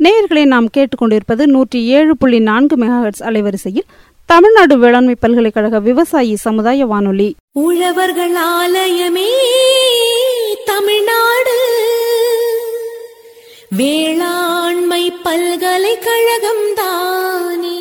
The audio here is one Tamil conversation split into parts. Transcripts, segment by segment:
நேயர்களை நாம் கேட்டுக்கொண்டிருப்பது 107.4 மெகாஹெர்ட்ஸ் அலைவரிசையில் தமிழ்நாடு வேளாண்மை பல்கலைக்கழக விவசாயி சமுதாய வானொலி. உழவர்கள் ஆலயமே தமிழ்நாடு வேளாண்மை பல்கலைக்கழகம் தானே.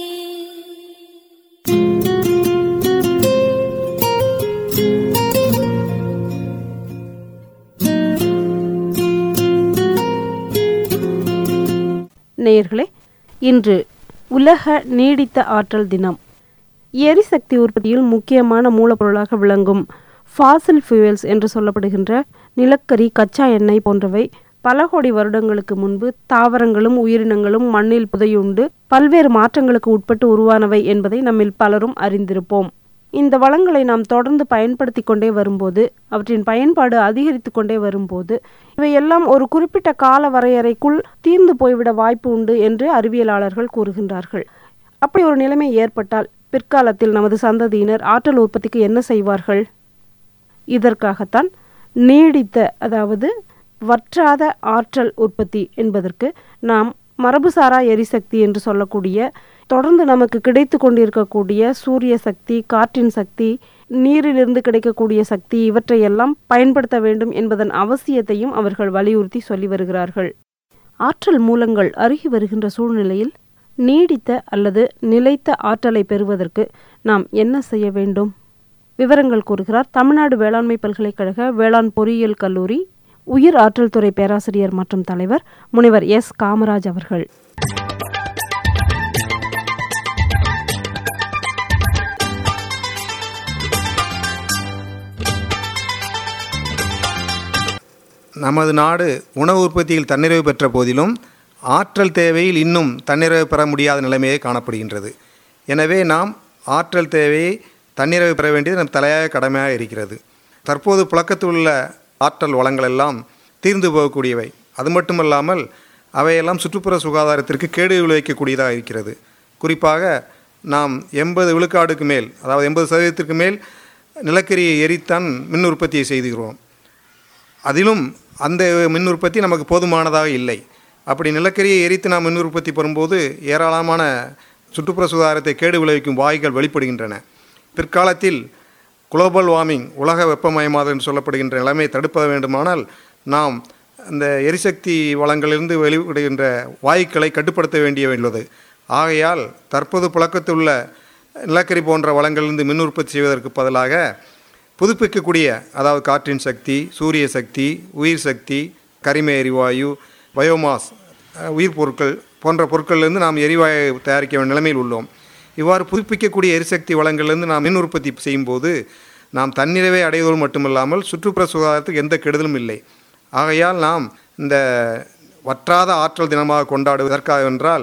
நேயர்களே, இன்று உலக நீடித்த ஆற்றல் தினம். எரிசக்தி உற்பத்தியில் முக்கியமான மூலப்பொருளாக விளங்கும் ஃபாசில் ஃபியூயல்ஸ் என்று சொல்லப்படுகின்ற நிலக்கரி, கச்சா எண்ணெய் போன்றவை பல கோடி வருடங்களுக்கு முன்பு தாவரங்களும் உயிரினங்களும் மண்ணில் புதையுண்டு பல்வேறு மாற்றங்களுக்கு உட்பட்டு உருவானவை என்பதை நம்மில் பலரும் அறிந்திருப்போம். இந்த வளங்களை நாம் தொடர்ந்து பயன்படுத்தி கொண்டே வரும்போது, அவற்றின் பயன்பாடு அதிகரித்து கொண்டே வரும்போது இவையெல்லாம் ஒரு குறிப்பிட்ட கால வரையறைக்குள் தீர்ந்து போய்விட வாய்ப்பு உண்டு என்று அறிவியலாளர்கள் கூறுகின்றார்கள். அப்படி ஒரு நிலைமை ஏற்பட்டால் பிற்காலத்தில் நமது சந்ததியினர் ஆற்றல் உற்பத்திக்கு என்ன செய்வார்கள்? இதற்காகத்தான் நீடித்த, அதாவது வற்றாத ஆற்றல் உற்பத்தி என்பதற்கு நாம் மரபுசாரா எரிசக்தி என்று சொல்லக்கூடிய, தொடர்ந்து நமக்கு கிடைத்து கொண்டிருக்கக்கூடிய சூரிய சக்தி, காற்றின் சக்தி, நீரிலிருந்து கிடைக்கக்கூடிய சக்தி, இவற்றையெல்லாம் பயன்படுத்த வேண்டும் என்பதன் அவசியத்தையும் அவர்கள் வலியுறுத்தி சொல்லி வருகிறார்கள். ஆற்றல் மூலங்கள் அருகி வருகின்ற சூழ்நிலையில் நீடித்த அல்லது நிலைத்த ஆற்றலை பெறுவதற்கு நாம் என்ன செய்ய வேண்டும்? விவரங்கள் கூறுகிறார் தமிழ்நாடு வேளாண்மை பல்கலைக்கழக வேளாண் பொறியியல் கல்லூரி உயிர் ஆற்றல் துறை பேராசிரியர் மற்றும் தலைவர் முனைவர் எஸ். காமராஜ் அவர்கள். நமது நாடு உணவு உற்பத்தியில் தன்னிறைவு பெற்ற போதிலும் ஆற்றல் தேவையில் இன்னும் தன்னிறைவு பெற முடியாத நிலைமையே காணப்படுகின்றது. எனவே நாம் ஆற்றல் தேவையை தன்னிறைவு பெற வேண்டியது நம் தலையாய கடமையாக இருக்கிறது. தற்போது புழக்கத்தில் உள்ள ஆற்றல் வளங்கள் எல்லாம் தீர்ந்து போகக்கூடியவை. அது மட்டுமல்லாமல் அவையெல்லாம் சுற்றுப்புற சுகாதாரத்திற்கு கேடு விளைவிக்கக்கூடியதாக இருக்கிறது. குறிப்பாக நாம் 80 விழுக்காடுக்கு மேல், அதாவது 80% மேல் நிலக்கரியை எரித்தான் மின் உற்பத்தியை செய்துகிறோம். அதிலும் அந்த மின் உற்பத்தி நமக்கு போதுமானதாக இல்லை. அப்படி நிலக்கரியை எரித்து நாம் மின் உற்பத்தி பெறும்போது ஏராளமான சுற்றுப்புற சுகாதாரத்தை கேடு விளைவிக்கும் வாயுகள் வெளிப்படுகின்றன. பிற்காலத்தில் குளோபல் வார்மிங், உலக வெப்பமயமாதல் என்று சொல்லப்படுகின்ற நிலைமையை தடுப்ப வேண்டுமானால் நாம் இந்த எரிசக்தி வளங்களிலிருந்து வெளிப்படுகின்ற வாயுக்களை கட்டுப்படுத்த வேண்டியுள்ளது. ஆகையால் தற்போது புழக்கத்தில் உள்ள நிலக்கரி போன்ற வளங்களிலிருந்து மின் உற்பத்தி செய்வதற்கு பதிலாக புதுப்பிக்கக்கூடிய, அதாவது காற்றின் சக்தி, சூரிய சக்தி, உயிர் சக்தி, கரிம எரிவாயு, பயோமாஸ், உயிர் பொருட்கள் போன்ற பொருட்களிலிருந்து நாம் எரிவாயு தயாரிக்க வேண்டிய நிலைமையில் உள்ளோம். இவ்வாறு புதுப்பிக்கக்கூடிய எரிசக்தி வளங்களிலிருந்து நாம் மின் உற்பத்தி செய்யும்போது நாம் தன்னிறைவை அடைவதோடு மட்டுமில்லாமல் சுற்றுப்புற சுகாதாரத்துக்கு எந்த கெடுதலும் இல்லை. ஆகையால் நாம் இந்த வற்றாத ஆற்றல் தினமாக கொண்டாடுவதற்காக என்றால்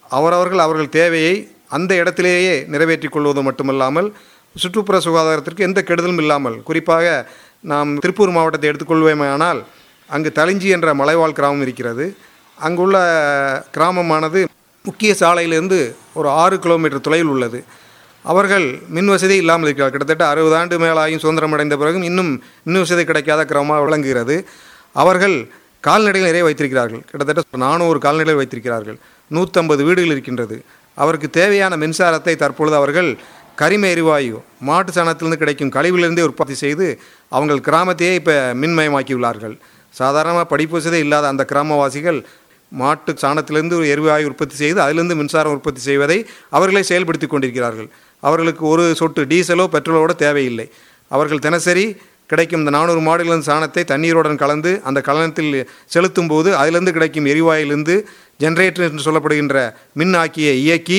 அவர்கள் தேவையை அந்த இடத்திலேயே நிறைவேற்றிக் கொள்வது மட்டுமல்லாமல் சுற்றுப்புற சுகாதாரத்திற்கு எந்த கெடுதலும் இல்லாமல், குறிப்பாக நாம் திருப்பூர் மாவட்டத்தை எடுத்துக்கொள்வோமேயானால் அங்கு தலிஞ்சி என்ற மலைவாழ் கிராமம் இருக்கிறது. அங்குள்ள கிராமமானது முக்கிய சாலையிலிருந்து ஒரு 6 கிலோமீட்டர் தொலைவில் உள்ளது. அவர்கள் மின் வசதி இல்லாமல் இருக்கிறார். கிட்டத்தட்ட 60 ஆண்டு மேலாயும் சுதந்திரம் அடைந்த பிறகும் இன்னும் மின் வசதி கிடைக்காத கிராமமாக விளங்குகிறது. அவர்கள் கால்நடைகள் நிறைய வைத்திருக்கிறார்கள். கிட்டத்தட்ட 400 கால்நடைகள் வைத்திருக்கிறார்கள். 150 வீடுகள் இருக்கின்றது. அவருக்கு தேவையான மின்சாரத்தை தற்பொழுது அவர்கள் கரிம எரிவாயு, மாட்டு சாணத்திலிருந்து கிடைக்கும் கழிவிலிருந்தே உற்பத்தி செய்து அவங்கள் கிராமத்தையே இப்போ மின்மயமாக்கியுள்ளார்கள். சாதாரணமாக படிப்பு வசதி இல்லாத அந்த கிராமவாசிகள் மாட்டு சாணத்திலிருந்து ஒரு எரிவாயு உற்பத்தி செய்து அதிலிருந்து மின்சாரம் உற்பத்தி செய்வதை அவர்களே செயல்படுத்தி கொண்டிருக்கிறார்கள். அவர்களுக்கு ஒரு சொட்டு டீசலோ பெட்ரோலோட தேவையில்லை. அவர்கள் தினசரி கிடைக்கும் இந்த 400 மாடுகளின் சாணத்தை தண்ணீருடன் கலந்து அந்த கலனத்தில் செலுத்தும் போது அதிலிருந்து கிடைக்கும் எரிவாயிலிருந்து ஜெனரேட்டர் என்று சொல்லப்படுகின்ற மின் ஆக்கியை இயக்கி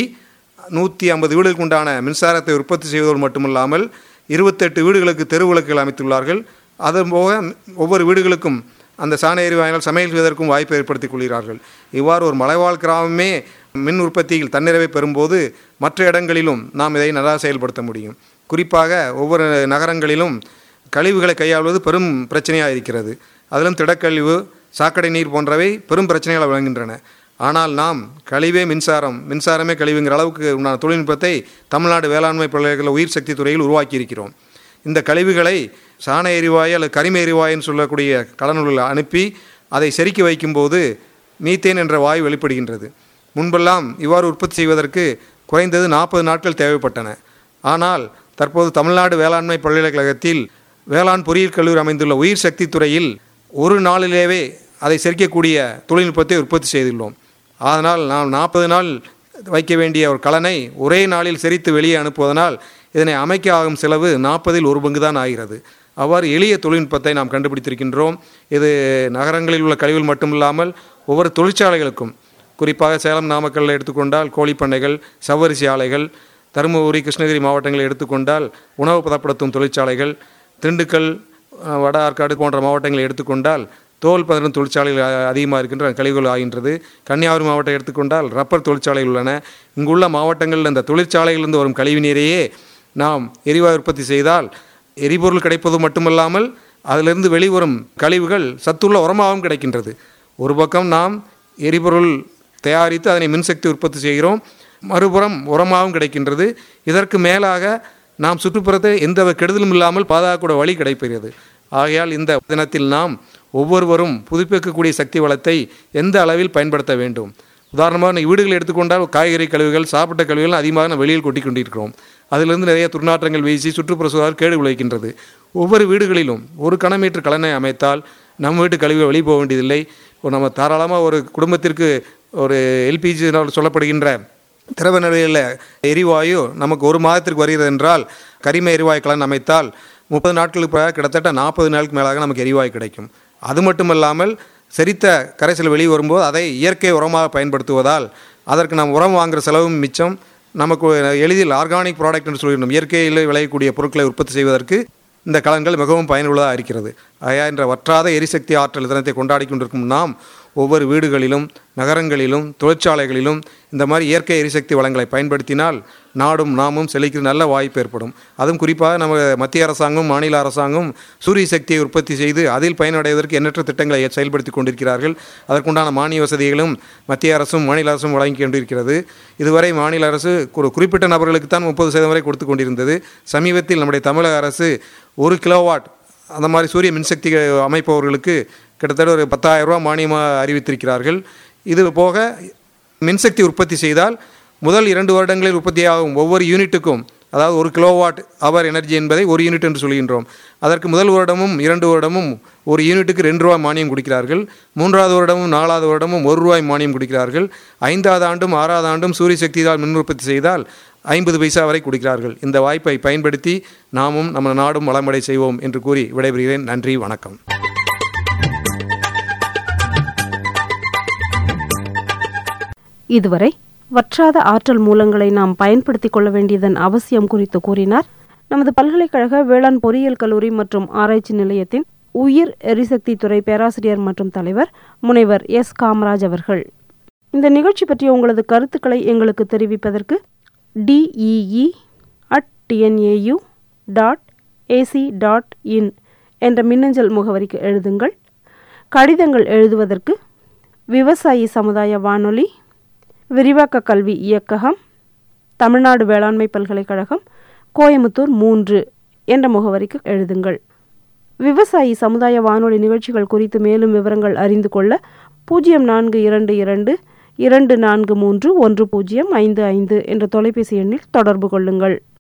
150 வீடுகளுக்கு உண்டான மின்சாரத்தை உற்பத்தி செய்வதோடு மட்டுமில்லாமல் 28 வீடுகளுக்கு தெருவிளக்குகள் அமைத்துள்ளார்கள். அதுபோக ஒவ்வொரு வீடுகளுக்கும் அந்த சாண எரிவாயினால் சமையல் செய்வதற்கும் வாய்ப்பை ஏற்படுத்திக் கொள்கிறார்கள். இவ்வாறு ஒரு மலைவாழ் கிராமமே மின் உற்பத்தியில் தன்னிறைவை பெறும்போது மற்ற இடங்களிலும் நாம் இதை நல்லா செயல்படுத்த முடியும். குறிப்பாக ஒவ்வொரு நகரங்களிலும் கழிவுகளை கையாள்வது பெரும் பிரச்சனையாக இருக்கிறது. அதிலும் திடக்கழிவு, சாக்கடை நீர் போன்றவை பெரும் பிரச்சனைகளை விளங்குகின்றன. ஆனால் நாம் கழிவே மின்சாரம், மின்சாரமே கழிவுங்கிற அளவுக்கு உண்டான தொழில்நுட்பத்தை தமிழ்நாடு வேளாண்மை பல்கலைக்கழக உயிர் சக்தி துறையில் உருவாக்கி இருக்கிறோம். இந்த கழிவுகளை சாண எரிவாயு அல்லது கரிம எரிவாயுன்னு சொல்லக்கூடிய கலனுள்ள அனுப்பி அதை செருக்கி வைக்கும்போது மீத்தேன் என்ற வாயு வெளிப்படுகின்றது. முன்பெல்லாம் இவ்வாறு உற்பத்தி செய்வதற்கு குறைந்தது 40 நாட்கள் தேவைப்பட்டன. ஆனால் தற்போது தமிழ்நாடு வேளாண்மை பல்கலைக்கழகத்தில் வேளாண் பொறியியல் கல்லூரி அமைந்துள்ள உயிர் சக்தி துறையில் ஒரு நாளிலேயே அதை செரிக்கக்கூடிய தொழில்நுட்பத்தை உற்பத்தி செய்துள்ளோம். அதனால் நாம் 40 நாள் வைக்க வேண்டிய ஒரு கலனை ஒரே நாளில் செரித்து வெளியே அனுப்புவதனால் இதனை அமைக்க ஆகும் செலவு 40இல் 1 பங்கு தான் ஆகிறது. அவ்வாறு எளிய தொழில்நுட்பத்தை நாம் கண்டுபிடித்திருக்கின்றோம். இது நகரங்களில் உள்ள கழிவுகள் மட்டுமில்லாமல் ஒவ்வொரு தொழிற்சாலைகளுக்கும், குறிப்பாக சேலம் நாமக்கல்லில் எடுத்துக்கொண்டால் கோழிப்பண்ணைகள், சவ்வரிசி ஆலைகள், தருமபுரி கிருஷ்ணகிரி மாவட்டங்களை எடுத்துக்கொண்டால் உணவு பதப்படுத்தும் தொழிற்சாலைகள், திண்டுக்கல் வட ஆற்காடு போன்ற மாவட்டங்களை எடுத்துக்கொண்டால் தோல் பதறும் தொழிற்சாலைகள் அதிகமாக இருக்கின்ற கழிவுகள் ஆகின்றது. கன்னியாகுமரி மாவட்டம் எடுத்துக்கொண்டால் ரப்பர் தொழிற்சாலைகள் உள்ளன. இங்குள்ள மாவட்டங்களில் இந்த தொழிற்சாலைகளிலிருந்து வரும் கழிவு நீரையே நாம் எரிவாயு உற்பத்தி செய்தால் எரிபொருள் கிடைப்பது மட்டுமல்லாமல் அதிலிருந்து வெளிவரும் கழிவுகள் சத்துள்ள உரமாகவும் கிடைக்கின்றது. ஒரு பக்கம் நாம் எரிபொருள் தயாரித்து அதனை மின்சக்தி உற்பத்தி செய்கிறோம், மறுபுறம் உரமாகவும் கிடைக்கின்றது. இதற்கு மேலாக நாம் சுற்றுப்புறத்தை எந்த கெடுதலும் இல்லாமல் பாதுகாக்கக்கூடிய வழி கிடைக்கிறது. ஆகையால் இந்த தினத்தில் நாம் ஒவ்வொருவரும் புதுப்பிக்கக்கூடிய சக்தி வளத்தை எந்த அளவில் பயன்படுத்த வேண்டும். உதாரணமாக வீடுகளை எடுத்துக்கொண்டால் காய்கறி கழிவுகள், சாப்பிட்ட கழிவுகள் அதிகமாக நம்ம வெளியில் கொட்டி கொண்டிருக்கிறோம். அதிலிருந்து நிறைய துர்நாற்றங்கள் வீசி சுற்றுப்புற சூழல் கேடு விளைவிக்கின்றது. ஒவ்வொரு வீடுகளிலும் 1 கனமீட்டர் கலனை அமைத்தால் நம்ம வீட்டு கழிவுகள் வெளியே போக வேண்டியதில்லை. நம்ம தாராளமாக ஒரு குடும்பத்திற்கு ஒரு எல்பிஜி சொல்லப்படுகின்ற திரவ நிலையில் எரிவாயு நமக்கு 1 மாதத்திற்கு வருகிறது என்றால் கரிம எரிவாயு கலன் அமைத்தால் 30 நாட்களுக்கு பிறகு கிட்டத்தட்ட 40 நாளுக்கு மேலாக நமக்கு எரிவாயு கிடைக்கும். அது மட்டுமல்லாமல் செரித்த கரைசல் வெளியே வரும்போது அதை இயற்கை உரமாக பயன்படுத்துவதால் அதற்கு நாம் உரம் வாங்குகிற செலவும் மிச்சம். நமக்கு எளிதில் ஆர்கானிக் ப்ராடக்ட் என்று சொல்லியிருந்தோம், இயற்கையில் விளையக்கூடிய பொருட்களை உற்பத்தி செய்வதற்கு இந்த கலன்கள் மிகவும் பயனுள்ளதாக இருக்கிறது. ஆகையா என்ற வற்றாத எரிசக்தி ஆற்றல் தினத்தை கொண்டாடி கொண்டிருக்கும் நாம் ஒவ்வொரு வீடுகளிலும், நகரங்களிலும், தொழிற்சாலைகளிலும் இந்த மாதிரி இயற்கை எரிசக்தி வளங்களை பயன்படுத்தினால் நாடும் நாமும் செழிக்கிற நல்ல வாய்ப்பு ஏற்படும். அதுவும் குறிப்பாக நம்ம மத்திய அரசாங்கம், மாநில அரசாங்கம் சூரிய சக்தியை உற்பத்தி செய்து அதில் பயனடைவதற்கு எண்ணற்ற திட்டங்களை செயல்படுத்தி கொண்டிருக்கிறார்கள். அதற்குண்டான மானிய வசதிகளும் மத்திய அரசும் மாநில அரசும் வழங்கி கொண்டிருக்கிறது. இதுவரை மாநில அரசு ஒரு குறிப்பிட்ட நபர்களுக்கு தான் 30% வரை கொடுத்து கொண்டிருந்தது. சமீபத்தில் நம்முடைய தமிழக அரசு 1 கிலோவாட் அந்த மாதிரி சூரிய மின்சக்தி அமைப்பவர்களுக்கு கிட்டத்தட்ட ஒரு 10,000 ரூபா மானியமாக அறிவித்திருக்கிறார்கள். இது போக மின்சக்தி உற்பத்தி செய்தால் முதல் 2 வருடங்களில் உற்பத்தியாகும் ஒவ்வொரு யூனிட்டுக்கும், அதாவது 1 கிலோவாட் அவர் எனர்ஜி என்பதை 1 யூனிட் என்று சொல்கின்றோம். அதற்கு முதல் வருடமும் 2 வருடமும் ஒரு யூனிட்டுக்கு 2 ரூபாய் மானியம் கொடுக்கிறார்கள். 3வது வருடமும் 4வது வருடமும் 1 ரூபாய் மானியம் கொடுக்கிறார்கள். 5வது ஆண்டும் 6வது ஆண்டும் சூரிய சக்தியால் மின் உற்பத்தி செய்தால் 50 பைசா வரை கொடுக்கிறார்கள். இந்த வாய்ப்பை பயன்படுத்தி நாமும் நம்ம நாடும் வளமடை செய்வோம் என்று கூறி விடைபெறுகிறேன். நன்றி, வணக்கம். இதுவரை வற்றாத ஆற்றல் மூலங்களை நாம் பயன்படுத்திக் கொள்ள வேண்டியதன் அவசியம் குறித்து கூறினார் நமது பல்கலைக்கழக வேளாண் பொறியியல் கல்லூரி மற்றும் ஆராய்ச்சி நிலையத்தின் உயிர் எரிசக்தி துறை பேராசிரியர் மற்றும் தலைவர் முனைவர் எஸ். காமராஜ் அவர்கள். இந்த நிகழ்ச்சி பற்றிய உங்களது கருத்துக்களை எங்களுக்கு தெரிவிப்பதற்கு dee@tnau.ac.in என்ற மின்னஞ்சல் முகவரிக்கு எழுதுங்கள். கடிதங்கள் எழுதுவதற்கு விவசாயி சமுதாய வானொலி, விரிவாக்க கல்வி இயக்ககம், தமிழ்நாடு வேளாண்மை பல்கலைக்கழகம், கோயமுத்தூர் 3 என்ற முகவரிக்கு எழுதுங்கள். விவசாயி சமுதாய வானொலி நிகழ்ச்சிகள் குறித்து மேலும் விவரங்கள் அறிந்து கொள்ள 0422 243 1055 என்ற தொலைபேசி எண்ணில் தொடர்பு கொள்ளுங்கள்.